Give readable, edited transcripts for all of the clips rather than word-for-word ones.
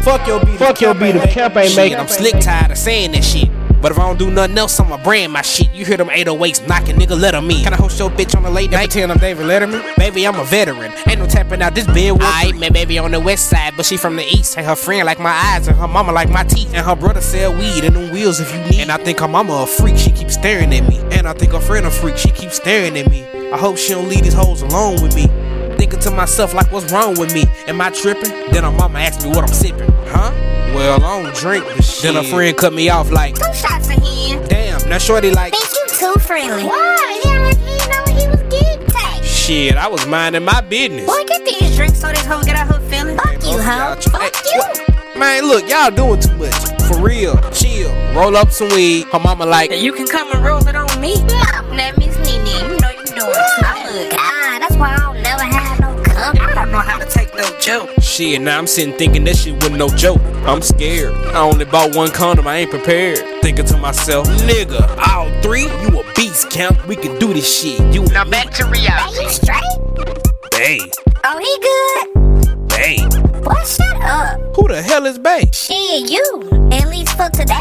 Fuck your beat, the camp ain't making. I'm slick tired of saying that shit. But if I don't do nothing else, I'ma brand my shit. You hear them 808s knocking, nigga, let them in. Can I host your bitch on the late night? Pretend I'm David Letterman? Baby, I'm a veteran. Ain't no tapping out this bed. I met baby on the west side, but she from the east. And her friend like my eyes, and her mama like my teeth. And her brother sell weed and them wheels if you need. And I think her mama a freak, she keeps staring at me. And I think her friend a freak, she keeps staring at me. I hope she don't leave these hoes alone with me. Thinking to myself like, what's wrong with me? Am I tripping? Then her mama asked me what I'm sipping. Huh? Well, I don't drink the shit. Then her friend cut me off like 2 shots of him. Damn, now shorty like, think you too friendly. Why? Yeah, like he didn't know what he was getting to. shit, I was minding my business. Boy, get these drinks so this hoe get out her feelings. Fuck you, hoe. Fuck you. Man, look, y'all doing too much. For real, chill. Roll up some weed. Her mama like, you can come and roll it on me. Now, Miss Nene, you know you doing too much. God, that's why I don't never have no company. I don't know how to take no joke. Shit, now I'm sitting thinking that shit wasn't no joke. I'm scared. I only bought 1 condom, I ain't prepared. Thinking to myself, nigga, all 3, you a beast, Camp. We can do this shit. You now back to reality. Are you straight? Bae. Oh, he good? Bae. Boy, shut up. Who the hell is Bae? Shit, you. At least for today.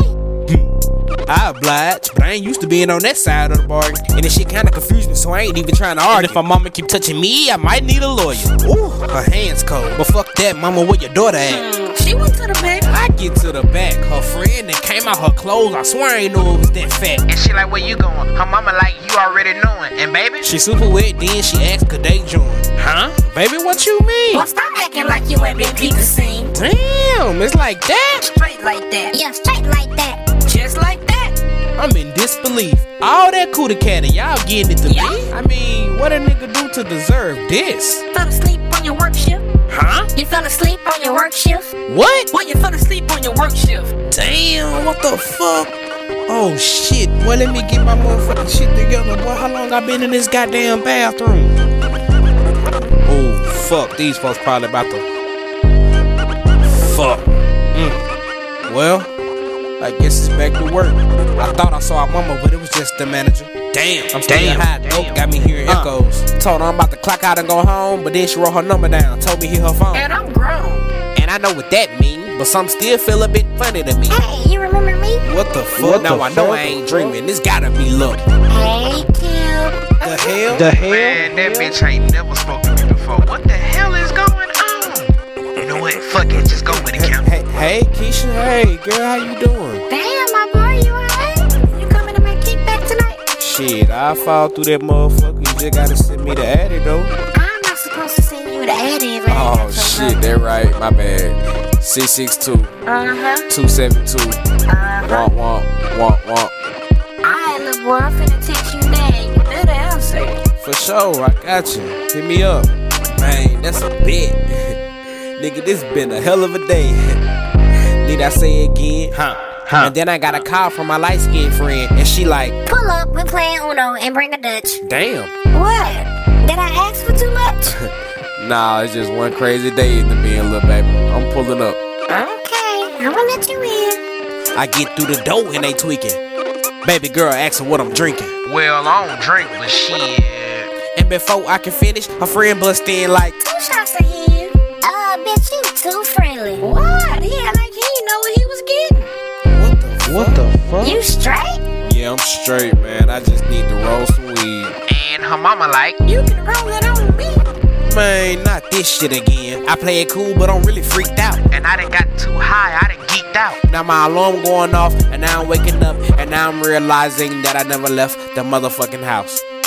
I oblige, but I ain't used to being on that side of the bargain. And this shit kinda confused me, so I ain't even trying to argue. And if my mama keep touching me, I might need a lawyer. Ooh, her hands cold. But fuck that, mama, where your daughter at? She went to the back. I get to the back. Her friend that came out her clothes, I swear I ain't know it was that fat. And she like, where you going? Her mama like, you already knowing. And baby? She super wet, then she asked could they join. Huh? Baby, what you mean? Well, stop acting like you ain't been peeping the scene. Damn, it's like that? Straight like that. Yeah, straight like that. Just like that. I'm in disbelief. All that cootie catty, y'all getting it to me? I mean, what a nigga do to deserve this? Fell asleep on your work shift? Huh? You fell asleep on your work shift? What? Well, you fell asleep on your work shift. Damn, what the fuck? Oh shit, boy, let me get my motherfucking shit together, boy. How long I been in this goddamn bathroom? Oh, fuck, these folks probably about to... Fuck. Well, I guess it's back to work. I thought I saw a mama, but it was just the manager. Damn, I'm still high. Dope got me hearing echoes. Told her I'm about to clock out and go home, but then she wrote her number down. Told me hit her phone. And I'm grown. And I know what that means, but some still feel a bit funny to me. Hey, you remember me? What the fuck? Now I know I ain't dreaming. This gotta be luck. Hey, Q. The hell? The hell? Man, that bitch ain't never spoken to me before. What the hell is going on? You know what? Fuck it, just go with it, Camp. Hey, Keisha. Hey, girl, how you doing? Damn, my boy, you alright? You coming to my kickback tonight? Shit, I fall through that motherfucker. You just gotta send me the addy, though. I'm not supposed to send you the addy. Oh, shit, that right. My bad. 662 272 Womp, womp, womp, womp. Alright, little boy, I'm finna text you now. You better answer. For sure, I got you. Hit me up. Man, that's a bet. Nigga, this been a hell of a day. Need I say it again? And then I got a call from my light-skinned friend, and she like, pull up, we're playing Uno, and bring a Dutch. Damn. What? Did I ask for too much? Nah, it's just one crazy day into being little baby. I'm pulling up. Okay, I'm gonna let you in. I get through the door and they tweaking. Baby girl asking what I'm drinking. Well, I don't drink, but shit. And before I can finish, her friend bust in like, 2 shots of him. Bitch, you too friendly. What? Yeah, like he didn't know what he was getting. What the fuck? You straight? Yeah, I'm straight, man. I just need to roll some weed. And her mama like, you can roll it on me. Man, not this shit again. I play it cool, but I'm really freaked out. and I done got too high, I done geeked out. Now my alarm going off, and now I'm waking up, and now I'm realizing that I never left the motherfucking house.